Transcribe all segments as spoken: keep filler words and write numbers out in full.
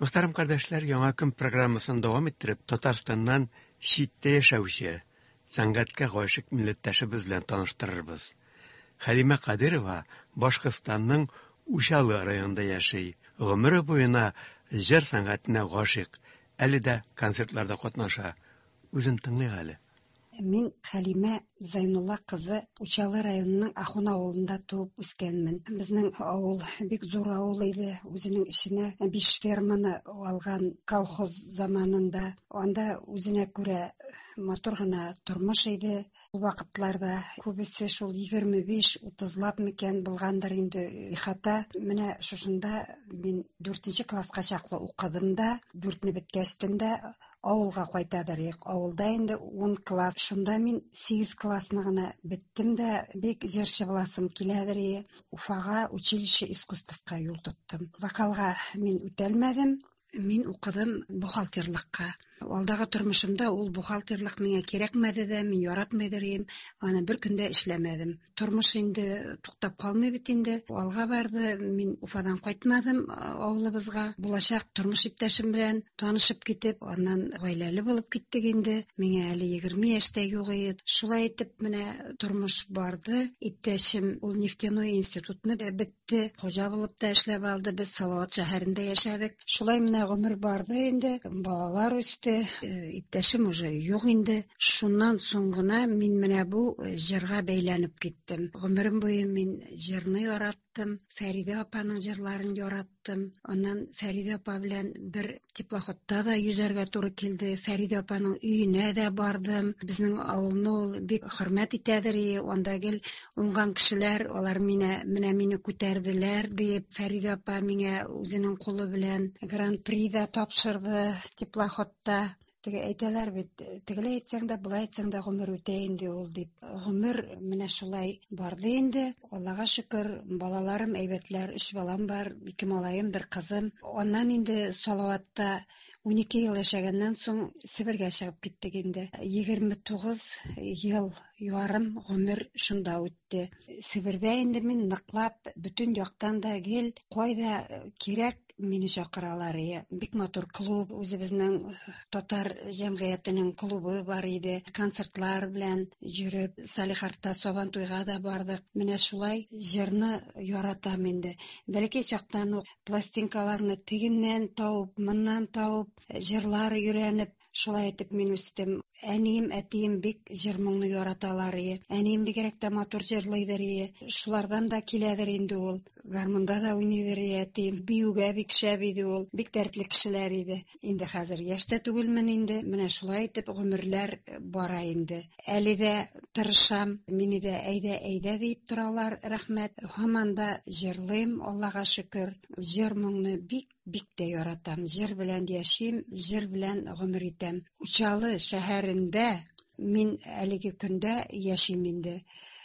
Muhtaram kardeşler, Яңа көн программасын дәвам иттереп, Татарстаннан читтә яшәүче, сәнгатькә гашык милләттәшебез белән таныштырырбыз. Хәлимә Кадирова Башкортстанның Ушалы районында яши. Гомере буена җыр сәнгатенә гашык, әле дә концертларда катнаша. Үзен тыңлый әле. Мин Хәлимә Зайнулла кызы Учалы районының Ахун авылында туып үскәнмен. Безнең авыл бик зур авыл иде. Үзенең эченә биш ферманы алган колхоз заманында. Анда үзенә күрә матур гына тормыш иде. Ул вакытларда күбесе шул егерме биш утыз лап микән булгандыр инде. Хата менә шушында мин дүртенче класска чаклы укыдым да, дүртне беткәчтен дә авылга кайтадыр. Авылда инде ун класс. Шунда мин сигез классны гына биттем дә, бик җырчы буласым киләдер. Уфага училище искусствка юл тоттым. Вокалга мин үтәлмәдем. Мин укыдым бухгалтерлыкка. Алдагы тормышымда ул бухгалтерлык миңа кирәкмәде дә, мин яратмыйдыр идем. Аны бер көндә эшләмәдем. Тормыш инде туктап калмый бит инде. Алга барды. Мин Уфадан кайтмадым авылыбызга. Булачак тормыш иптәшем белән танышып китеп, аннан гаиләле булып киттек инде. Миңа әле егерме яшьтә юк иде. Шулай итеп менә тормыш барды. Иптәшем ул нефтяной институтны бетте. Хоҗа булып та эшләп алды. Без Салават шәһәрендә яшәдек. Шулай менә гомер барды инде. Балалар үсте. Иптәшем уже юк инде. Шуннан соң гына мин менә бу җырга бәйләнеп киттем. Гомерем буе мин җырны яраттым. Фәридә апаның җырларын яраттым. Аннан Фәридә апа белән бер теплоходта да йөзәргә туры килде. Фәридә апаның өенә дә бардым. Безнең авылны ул бик хөрмәт итәдер. Анда гел уңган кешеләр, алар мине менә мине күтәрделәр дип, Фәридә апа миңа үзенең кулы белән гран-при да тапшырды теплоходта. Теге әйтәләр бит, тегеләй әйтсәң дә, булай әйтсәң дә гомер үтә инде ул дип. Гомер менә шулай барды инде. Аллага шөкер, балаларым әйбәтләр, үч балам бар, ике малаем, бер кызым. Аннан инде Салаватта унике ел яшәгәннән соң Себергә чыгып киттек инде. егерме тугыз ел ярым гомер шунда үтте. Себердә инде мин ныклап бүтән яктан да гел кайда кирәк мине чакыралар. Бик матур клуб, үзебезнең татар җәмгыятенең клубы бар иде. Концертлар белән йөреп, Салихарта Сабантуйга да бардык. Менә шулай җырны яратам инде. Бәлки чактан ук пластинкаларны тегеннән тауып, моннан тауып, җырлар өйрәнеп, шулай итеп мин үстем. Әнием, әтием бик җыр-моңны яраталар. Әнием бигрәк тә матур җырлыйдыр. Шулардан да киләдер инде ул. Гармунда да уйныйдыр әтием. Биюгә бик шәп иде ул. Бик дәртле кешеләр иде. Инде хәзер яшьтә түгелмен инде. Менә шулай итеп гомерләр бара инде. Әле дә тырышам. Мине дә әйдә, әйдә дип торалар. Рәхмәт. Һаман да җырлыйм, Аллага шөкер. Җыр-моңны бик бик тә яратам. Җыр белән яшим, җыр белән гомер итәм. Учалы шәһәрендә мин әлеге көндә яшим инде.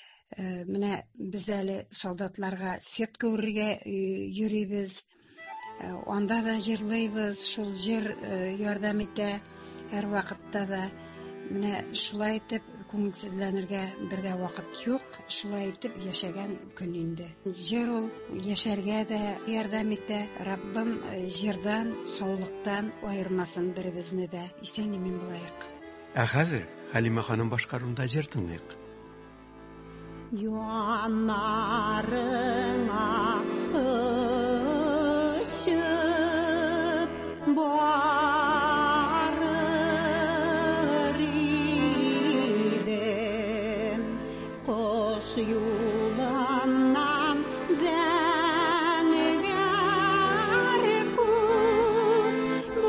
Менә без әле солдатларга сетка үрергә йөрибез. Анда да җырлыйбыз, шул җыр ярдәм итә һәр вакытта да. Менә шулай итеп күңелсезләнергә бер дә вакыт юк. Шулай итеп яшәгән көн инде. Җыр ул яшәргә дә ярдәм итә. Раббым җырдан, саулыктан аермасын беребезне дә. Исән-имин булайык. Ә хәзер Хәлимә ханым башкарында җыр тыңлыйк. Янарыңа ышып барыр идем, кош юлынан зәңгәр күк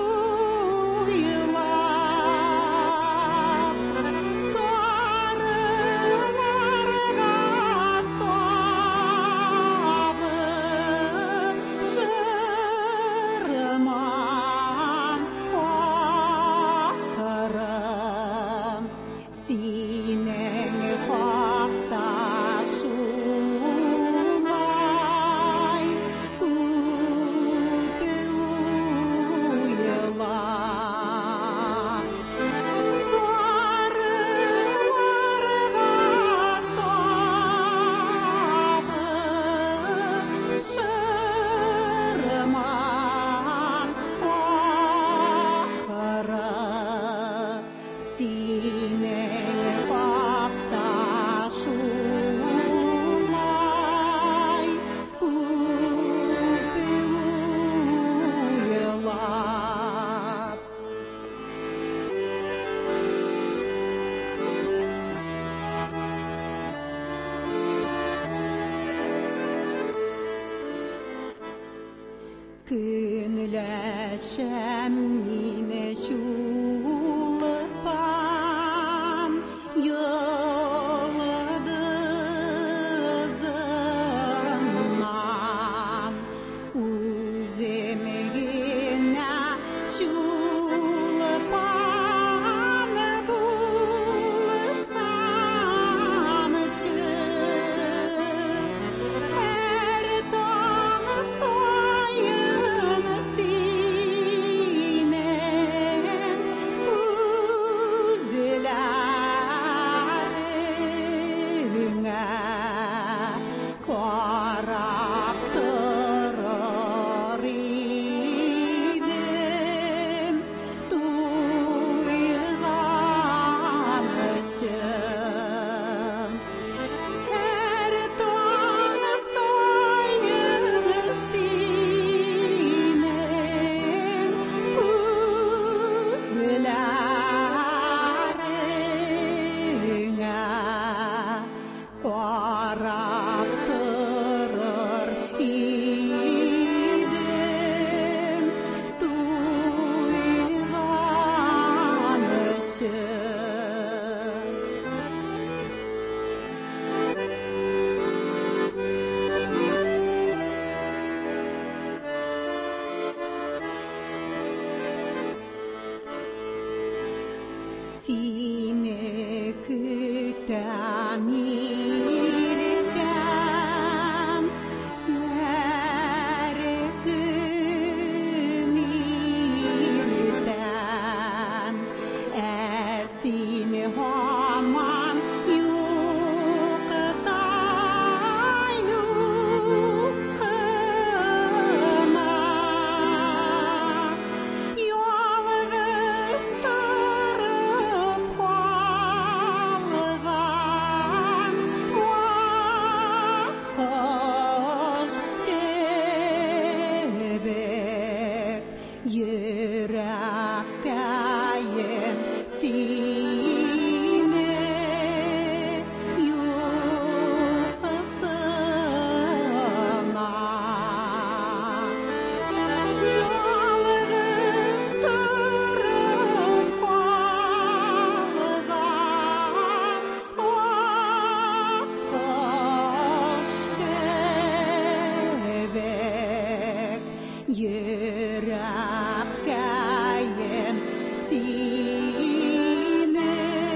буйлап, сарыларга сабышырман ахырым. Синең хакта яшәм мине чулпан йылдызынан үзем генә чулпан булсамчы һәр таң сайын синең күзләреңә карап торыр идем туйган өчен һәр таң сайын синең күзләреңә карап торыр идем туйган өчен. Сине көтәм иркәм һәр көн иртән ә сине һаман юкта юкына ялгыз торып калган аккош кебек йөрәккәем сине юкысына ялгыз торып калган аккош кебек йөрәккәем сине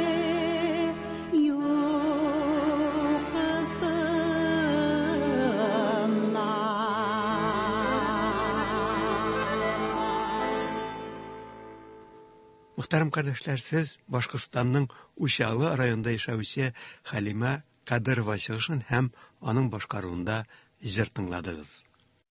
юкысына. Muhtaram kardeşler, siz Башкортстанның Uşağı rayonunda yaşaучы Халима Кадырова чыгышын һәм аның башкаруында җыр тыңладыгыз.